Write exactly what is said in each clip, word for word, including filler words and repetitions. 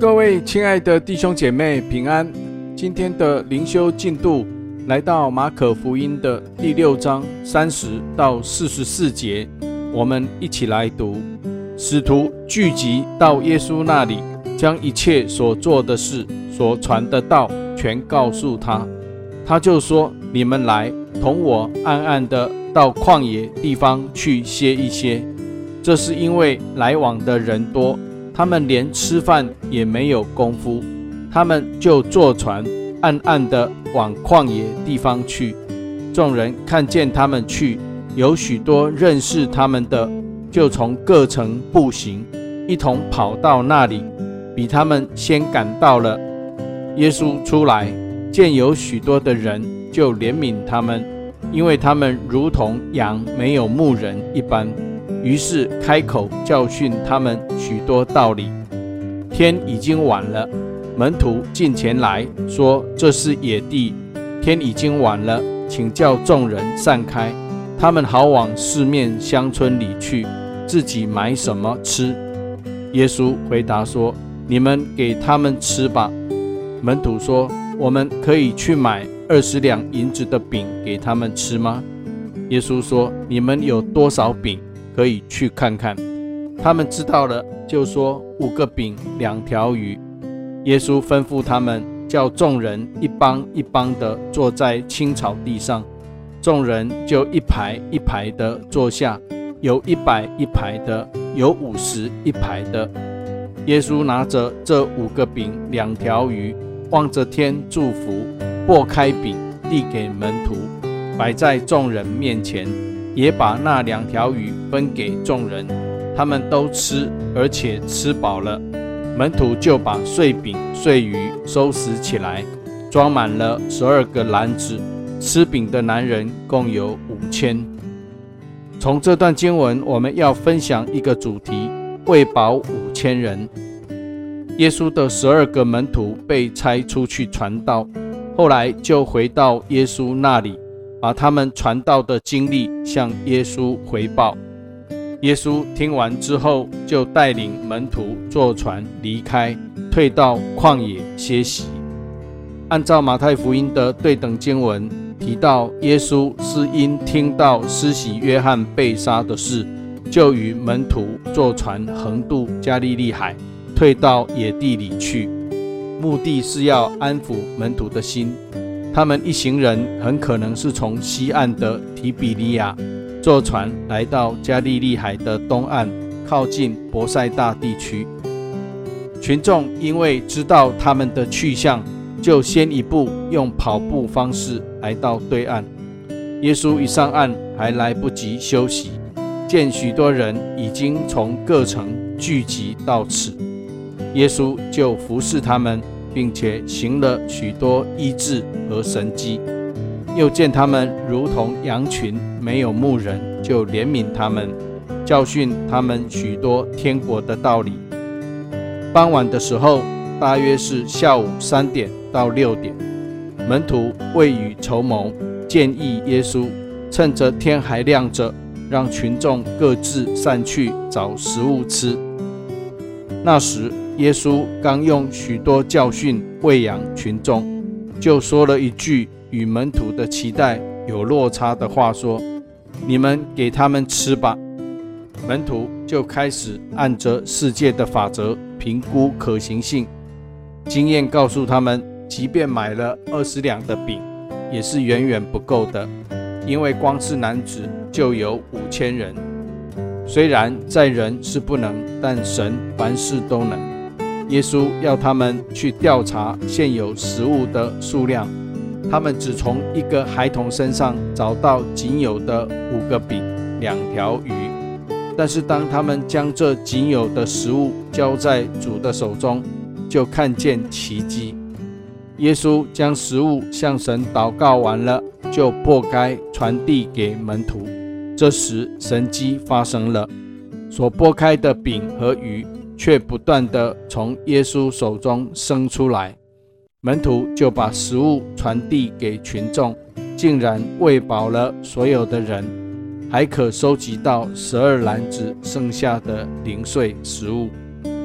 各位亲爱的弟兄姐妹平安。今天的灵修进度来到马可福音的第六章三十到四十四节，我们一起来读。使徒聚集到耶稣那里，将一切所做的事、所传的道全告诉他。他就说：你们来，同我暗暗的到旷野地方去歇一歇。这是因为来往的人多，他们连吃饭也没有功夫，他们就坐船暗暗的往旷野地方去。众人看见他们去，有许多认识他们的，就从各城步行，一同跑到那里，比他们先赶到了。耶稣出来，见有许多的人，就怜悯他们，因为他们如同羊没有牧人一般。于是开口教训他们许多道理。天已经晚了，门徒近前来说：这是野地，天已经晚了，请叫众人散开，他们好往四面乡村里去，自己买什么吃。耶稣回答说：你们给他们吃吧。门徒说：我们可以去买二十两银子的饼给他们吃吗？耶稣说：你们有多少饼，可以去看看。他们知道了，就说：五个饼，两条鱼。耶稣吩咐他们，叫众人一帮一帮的坐在青草地上，众人就一排一排的坐下，有一百一排的，有五十一排的。耶稣拿着这五个饼两条鱼，望着天祝福，擘开饼递给门徒，摆在众人面前，也把那两条鱼分给众人，他们都吃，而且吃饱了。门徒就把碎饼碎鱼收拾起来，装满了十二个篮子。吃饼的男人共有五千。从这段经文，我们要分享一个主题：喂饱五千人。耶稣的十二个门徒被差出去传道，后来就回到耶稣那里，把他们传道的经历向耶稣回报。耶稣听完之后，就带领门徒坐船离开，退到旷野歇息。按照马太福音的对等经文提到，耶稣是因听到施洗约翰被杀的事，就与门徒坐船横渡加利利海，退到野地里去，目的是要安抚门徒的心。他们一行人很可能是从西岸的提比利亚坐船来到加利利海的东岸，靠近伯赛大地区。群众因为知道他们的去向，就先一步用跑步方式来到对岸。耶稣一上岸，还来不及休息，见许多人已经从各城聚集到此，耶稣就服侍他们，并且行了许多医治和神迹。又见他们如同羊群，没有牧人，就怜悯他们，教训他们许多天国的道理。傍晚的时候，大约是下午三点到六点，门徒未雨绸缪，建议耶稣趁着天还亮着，让群众各自散去找食物吃。那时耶稣刚用许多教训喂养群众，就说了一句与门徒的期待有落差的话，说：你们给他们吃吧。门徒就开始按着世界的法则评估可行性。经验告诉他们，即便买了二十两的饼，也是远远不够的，因为光是男子就有五千人。虽然在人是不能，但神凡事都能。耶稣要他们去调查现有食物的数量，他们只从一个孩童身上找到仅有的五个饼两条鱼。但是当他们将这仅有的食物交在主的手中，就看见奇迹。耶稣将食物向神祷告完了，就擘开传递给门徒。这时神迹发生了，所擘开的饼和鱼却不断地从耶稣手中生出来。门徒就把食物传递给群众，竟然喂饱了所有的人，还可收集到十二篮子剩下的零碎食物。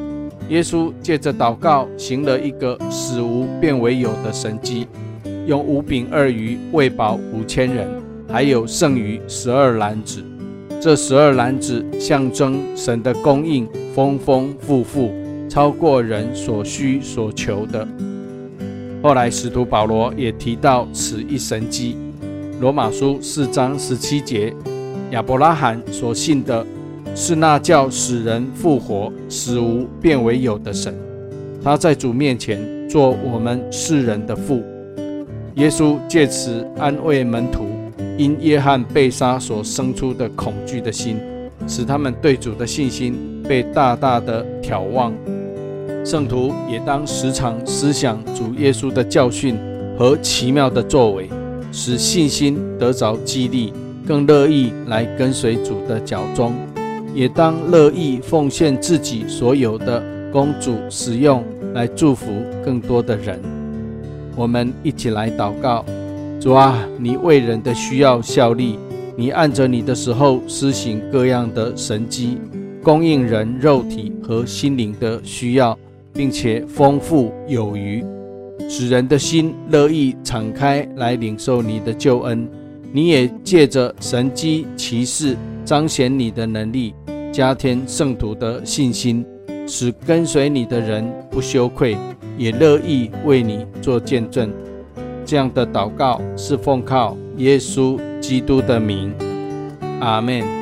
耶稣借着祷告行了一个使无变为有的神迹，用五饼二鱼喂饱五千人，还有剩余十二篮子。这十二篮子象征神的供应丰丰富富，超过人所需所求的。后来使徒保罗也提到此一神迹，罗马书四章十七节，亚伯拉罕所信的是那叫使人复活、使无变为有的神，他在主面前做我们世人的父。耶稣借此安慰门徒因约翰被杀所生出的恐惧的心，使他们对主的信心被大大的挑旺。圣徒也当时常思想主耶稣的教训和奇妙的作为，使信心得着激励，更乐意来跟随主的脚踪。也当乐意奉献自己所有的，供主使用，来祝福更多的人。我们一起来祷告。主啊，你为人的需要效力，你按着你的时候施行各样的神迹，供应人肉体和心灵的需要，并且丰富有余，使人的心乐意敞开来领受你的救恩。你也借着神迹奇事彰显你的能力，加添圣徒的信心，使跟随你的人不羞愧，也乐意为你做见证。这样的祷告是奉靠耶稣基督的名，阿们。